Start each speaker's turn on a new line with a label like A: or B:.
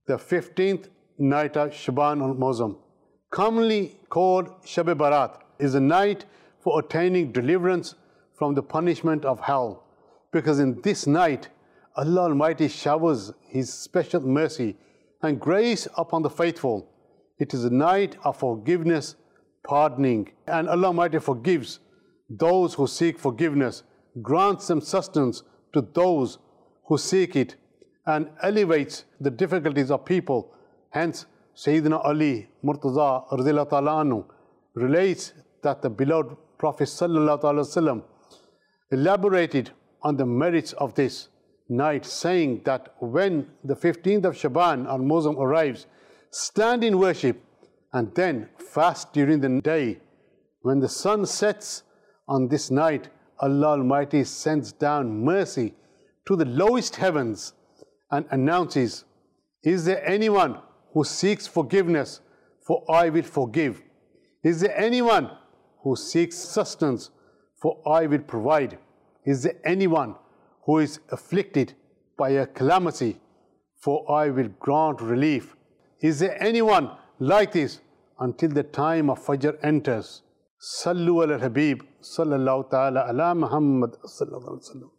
A: the 15th night of Shaban al-Muazzam, commonly called Shab Barat, is a night for attaining deliverance from the punishment of hell, because in this night Allah Almighty showers His special mercy and grace upon the faithful. It is a night of forgiveness, pardoning, and Allah Almighty forgives those who seek forgiveness, grants them sustenance to those who seek it, and elevates the difficulties of people. Hence, Sayyidina Ali Murtaza radhiyallahu ta'ala anhu relates that the beloved Prophet sallallahu alaihi wasallam elaborated on the merits of this night, saying that when the 15th of Shaban al-Muazzam arrives, stand in worship and then fast during the day. When the sun sets on this night, Allah Almighty sends down mercy to the lowest heavens and announces, "Is there anyone who seeks forgiveness? For I will forgive. Is there anyone who seeks sustenance? For I will provide. Is there anyone who is afflicted by a calamity? For I will grant relief. Is there anyone like this until the time of Fajr enters?" Sallu ala Habib sallallahu ta'ala ala Muhammad sallallahu alaihi wasallam.